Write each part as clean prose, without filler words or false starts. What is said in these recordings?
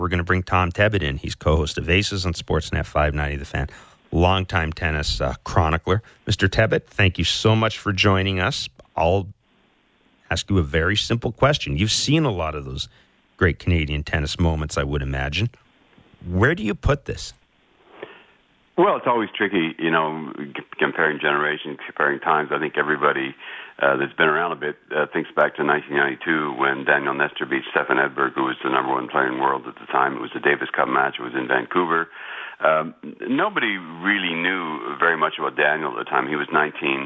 We're going to bring Tom Tebbett in. He's co-host of Aces on Sportsnet 590 The Fan, longtime tennis chronicler. Mr. Tebbett, thank you so much for joining us. I'll ask you a very simple question. You've seen a lot of those great Canadian tennis moments, I would imagine. Where do you put this? Well, it's always tricky, comparing generations, comparing times. I think everybody that's been around a bit thinks back to 1992 when Daniel Nestor beat Stefan Edberg, who was the number one player in the world at the time. It was the Davis Cup match. It was in Vancouver. Nobody really knew very much about Daniel at the time. He was 19.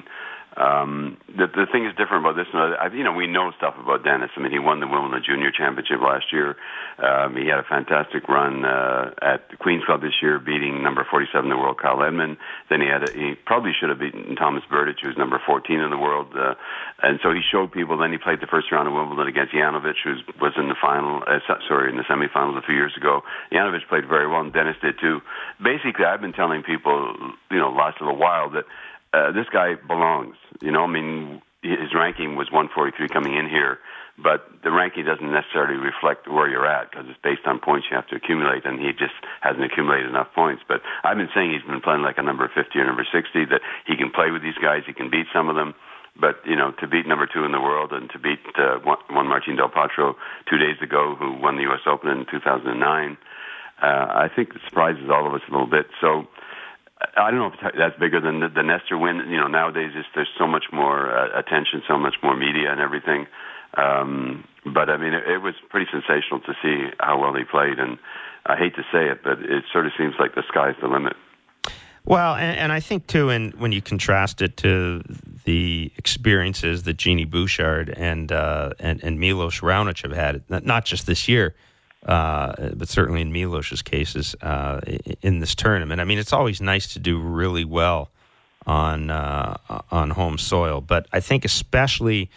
The thing is different about this. We know stuff about Dennis. I mean, he won the Wimbledon Junior Championship last year. He had a fantastic run at the Queen's Club this year, beating number 47 in the world, Kyle Edmund. Then he probably should have beaten Thomas Berdych, who's number 14 in the world. And so he showed people. Then he played the first round of Wimbledon against Janovic, who was in the final. In the semifinals a few years ago. Janovic played very well, and Dennis did too. Basically, I've been telling people, last little while that this guy belongs. His ranking was 143 coming in here, but the ranking doesn't necessarily reflect where you're at because it's based on points you have to accumulate, and he just hasn't accumulated enough points. But I've been saying he's been playing like a number 50 or number 60, that he can play with these guys, he can beat some of them. But, to beat number 2 in the world and to beat Juan Martín del Potro 2 days ago, who won the U.S. Open in 2009, I think it surprises all of us a little bit. So I don't know if that's bigger than the Nestor win. Nowadays there's so much more attention, so much more media and everything. But I mean, it was pretty sensational to see how well he played. And I hate to say it, but it sort of seems like the sky's the limit. Well, and I think too, when you contrast it to the experiences that Genie Bouchard and Milos Raonic have had, not just this year, but certainly in Milos's cases in this tournament. I mean, it's always nice to do really well on home soil, but I think especially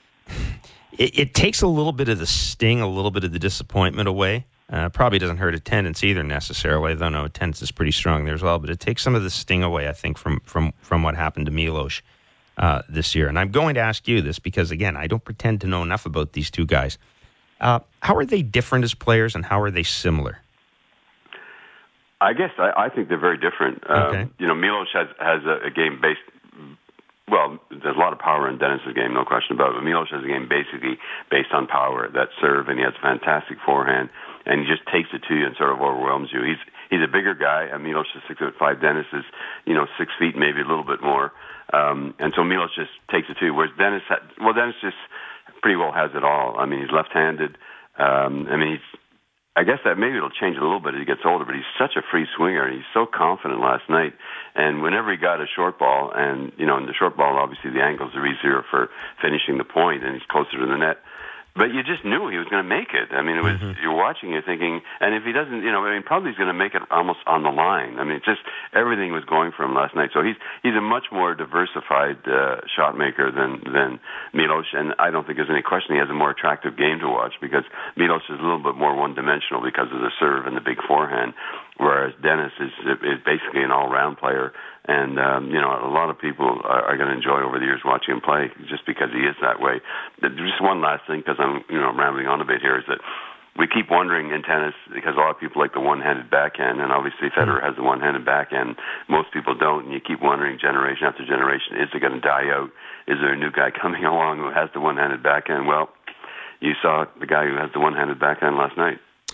it takes a little bit of the sting, a little bit of the disappointment away. Probably doesn't hurt attendance either necessarily, though no, attendance is pretty strong there as well. But it takes some of the sting away, I think, from what happened to Milos this year. And I'm going to ask you this because, again, I don't pretend to know enough about these two guys. How are they different as players, and how are they similar? I guess I think they're very different. Okay. Milos has a game based. Well, there's a lot of power in Dennis's game, no question about it. But Milos has a game basically based on power, that serve, and he has a fantastic forehand, and he just takes it to you and sort of overwhelms you. He's a bigger guy. Milos is 6'5". Dennis is 6 feet, maybe a little bit more, and so Milos just takes it to you. Whereas Dennis just pretty well has it all. I mean, he's left-handed. I guess that maybe it'll change a little bit as he gets older, but he's such a free swinger, and he's so confident last night. And whenever he got a short ball, and in the short ball, obviously the angles are easier for finishing the point, and he's closer to the net. But you just knew he was going to make it. I mean, it was you're watching, you're thinking, and if he doesn't, probably he's going to make it almost on the line. I mean, just everything was going for him last night. So he's a much more diversified shot maker than Milos, and I don't think there's any question he has a more attractive game to watch because Milos is a little bit more one-dimensional because of the serve and the big forehand, whereas Dennis is basically an all-round player. And, a lot of people are going to enjoy over the years watching him play just because he is that way. Just one last thing, because I'm rambling on a bit here, is that we keep wondering in tennis, because a lot of people like the one-handed backhand, and obviously Federer has the one-handed backhand. Most people don't, and you keep wondering generation after generation, is it going to die out? Is there a new guy coming along who has the one-handed backhand? Well, you saw the guy who has the one-handed backhand last night.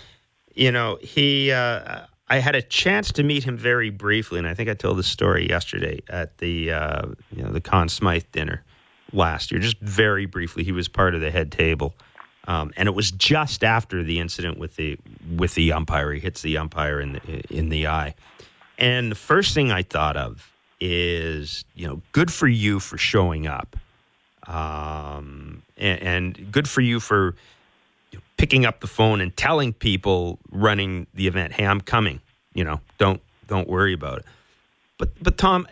I had a chance to meet him very briefly, and I think I told this story yesterday at the Conn Smythe dinner last year. Just very briefly, he was part of the head table, and it was just after the incident with the umpire. He hits the umpire in the eye, and the first thing I thought of is good for you for showing up, and good for you for picking up the phone and telling people running the event, "Hey, I'm coming. Don't worry about it." But Tom,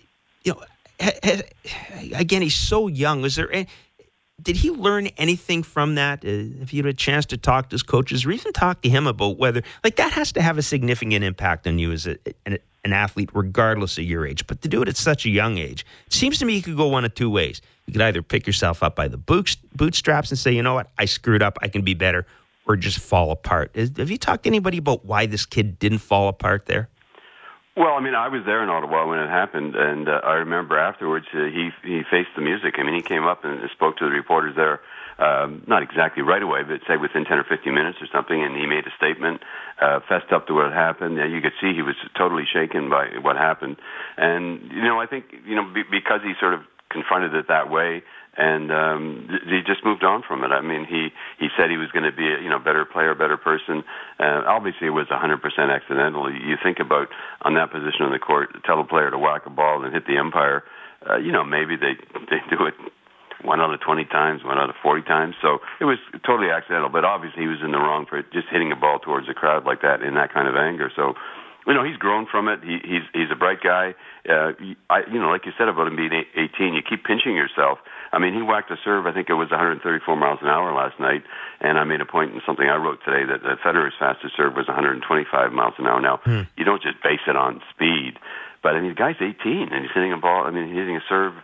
again, he's so young. Did he learn anything from that? If you had a chance to talk to his coaches or even talk to him about whether that has to have a significant impact on you as an athlete, regardless of your age. But to do it at such a young age, it seems to me you could go one of two ways. You could either pick yourself up by the bootstraps and say, you know what, I screwed up, I can be better. or just fall apart? Have you talked to anybody about why this kid didn't fall apart there? Well, I mean, I was there in Ottawa when it happened, and I remember afterwards he faced the music. I mean, he came up and spoke to the reporters there, not exactly right away, but say within 10 or 15 minutes or something, and he made a statement, fessed up to what had happened. You could see he was totally shaken by what happened. And, I think, because he sort of confronted it that way, and he just moved on from it. I mean, he said he was going to be a better player, better person. Obviously, it was 100% accidental. You think about on that position on the court, tell a player to whack a ball and hit the umpire. Maybe they do it 1 out of 20 times, 1 out of 40 times. So it was totally accidental. But obviously, he was in the wrong for just hitting a ball towards the crowd like that in that kind of anger. So, he's grown from it. He's a bright guy. Like you said about him being 18, you keep pinching yourself. I mean, he whacked a serve, I think it was 134 miles an hour last night, and I made a point in something I wrote today that Federer's fastest serve was 125 miles an hour. Now, you don't just base it on speed, but I mean, the guy's 18, and he's hitting a ball, he's hitting a serve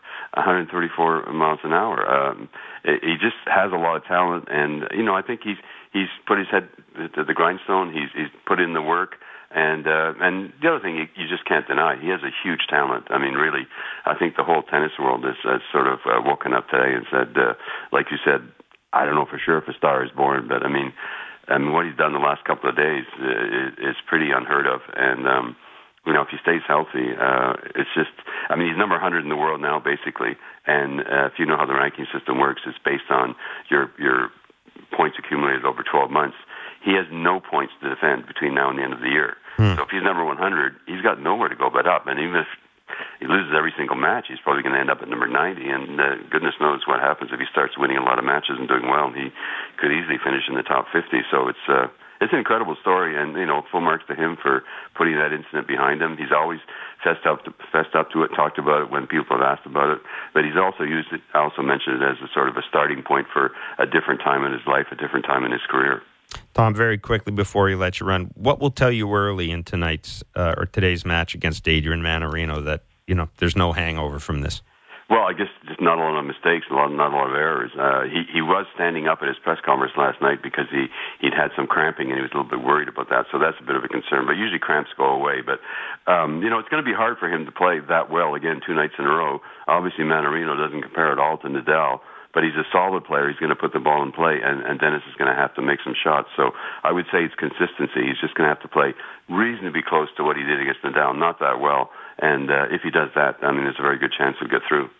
134 miles an hour. He just has a lot of talent, and, I think he's put his head to the grindstone, he's put in the work. And the other thing you just can't deny, he has a huge talent. I mean, really, I think the whole tennis world has sort of woken up today and said, like you said, I don't know for sure if a star is born, but I mean what he's done the last couple of days is pretty unheard of. And if he stays healthy, it's just, he's number 100 in the world now, basically. And if you know how the ranking system works, it's based on your points accumulated over 12 months. He has no points to defend between now and the end of the year. So if he's number 100, he's got nowhere to go but up. And even if he loses every single match, he's probably going to end up at number 90. And goodness knows what happens if he starts winning a lot of matches and doing well. He could easily finish in the top 50. So it's an incredible story. And, full marks to him for putting that incident behind him. He's always fessed up to it, talked about it when people have asked about it. But he's also used it, I also mentioned it as a sort of a starting point for a different time in his life, a different time in his career. Tom, very quickly before he lets you run, what will tell you early in tonight's or today's match against Adrian Mannarino that, there's no hangover from this? Well, I guess just not a lot of mistakes, not a lot of errors. He was standing up at his press conference last night because he'd had some cramping and he was a little bit worried about that. So that's a bit of a concern. But usually cramps go away. But, it's going to be hard for him to play that well again 2 nights in a row. Obviously, Mannarino doesn't compare at all to Nadal. But he's a solid player. He's going to put the ball in play, and Dennis is going to have to make some shots. So I would say it's consistency. He's just going to have to play reasonably close to what he did against Nadal, not that well. And if he does that, there's a very good chance he'll get through.